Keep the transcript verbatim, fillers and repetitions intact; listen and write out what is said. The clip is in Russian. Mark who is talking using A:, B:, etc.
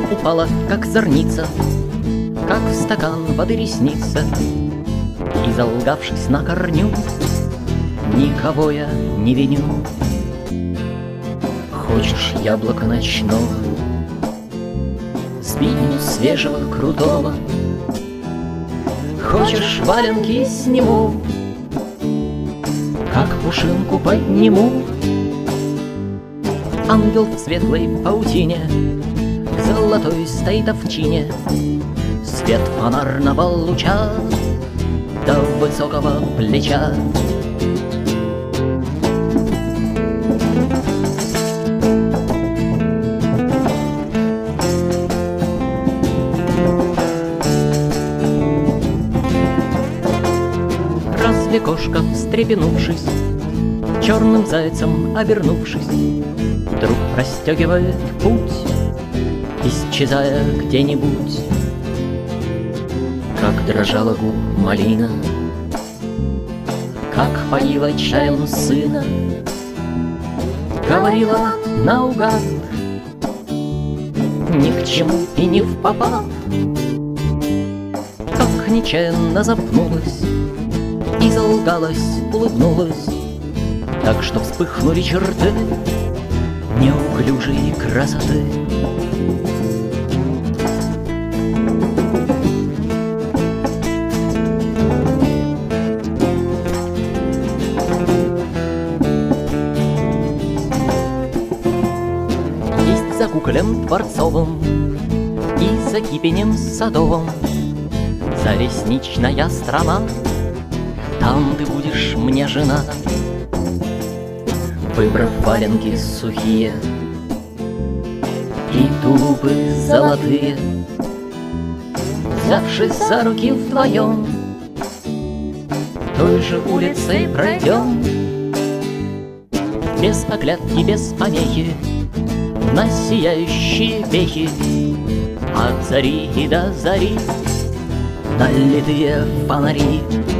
A: упала, как зорница, как в стакан воды ресница, и, залгавшись на корню, никого я не виню. Хочешь яблоко ночного, спину свежего, крутого? Хочешь, валенки сниму, как пушинку подниму? Ангел в светлой паутине золотой стоит овчине, свет фонарного луча до высокого плеча. Разве кошка, встрепенувшись, черным зайцем обернувшись, вдруг расстегивает путь, исчезая где-нибудь? Как дрожала губ малина, как поила чаем сына, говорила наугад, ни к чему и не впопад. Как нечаянно запнулась и залгалась, улыбнулась, так что вспыхнули черты неуклюжей красоты. Есть за куколем дворцовым и за кипенем садовым за ресничная страна, там ты будешь мне жена. Выбрав валенки сухие и тулупы золотые, взявшись за руки вдвоем, той же улицей пройдем, без оглядки, без помехи, на сияющие вехи, от зари и до зари налитые фонари.